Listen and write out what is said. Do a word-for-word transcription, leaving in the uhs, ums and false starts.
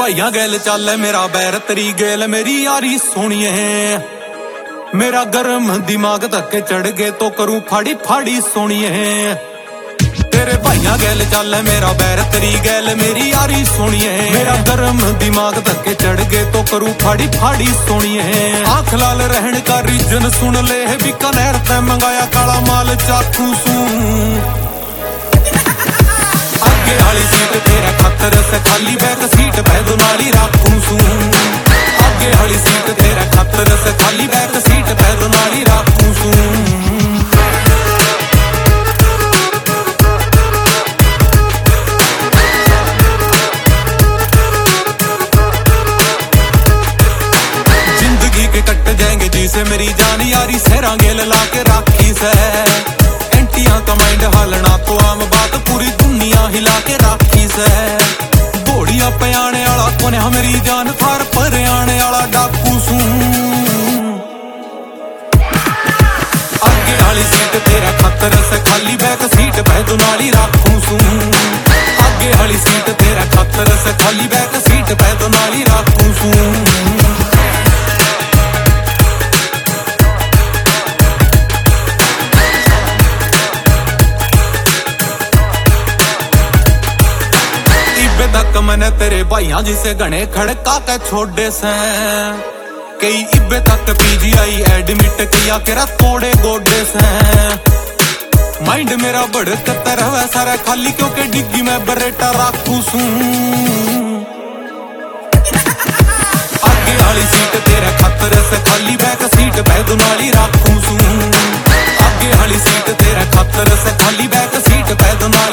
भाइया गैल चल मेरा बैर तरी गेल मेरी यारी सोनिए। मेरा गर्म दिमाग धक्के चढ़ गए तो करूं फाड़ी फाड़ी सोनिए। तेरे भाइया गैल चल मेरा बैर तरी गैल मेरी यारी सोनिए। मेरा गर्म दिमाग धक्के चढ़ गए तो करूं फाड़ी फाड़ी सोनिए। आंख लाल रहन का रीजन सुन ले बीकानेर ते मंगाया काला माल चाकू सू। आगे वाली सीट तेरा खातर से खाली बैक सीट पैदो नाली राखू सू। आगे वाली सीट तेरा खातर से खाली बैक सीट पैदो नाली राखू सू। जिंदगी के कट जाएंगे जिसे मेरी जान यारी सहरा गेल ला के राखी से। एंटियां का माइंड हालना तो आम बात पूरी दुनिया हिला के राखी से। घोड़िया पे आने वाला कोने मेरी जान थार पर आने वाला डाकू सू। आगे वाली सीट तेरा खातर से खाली बैक सीट पैदो नाली राखू सू। आगे वाली सीट तेरा खातर से खाली बैक सीट पैदो नाली राखू सू। तक मैंने तेरे भाइया जिसे घने खड़का के छोड़े से। कई इब्बे तक पीजीआई एडमिट किया केरा तोड़े गोडे से। माइंड मेरा भड़कता रहे सारा खाली क्योंकि डिग्गी में बरेटा राखू सू। आगे वाली सीट तेरा खातर से खाली बैक सीट पैदो नाली राखू सू। आगे वाली सीट तेरा खातर से खाली बैक सीट पैदो नाली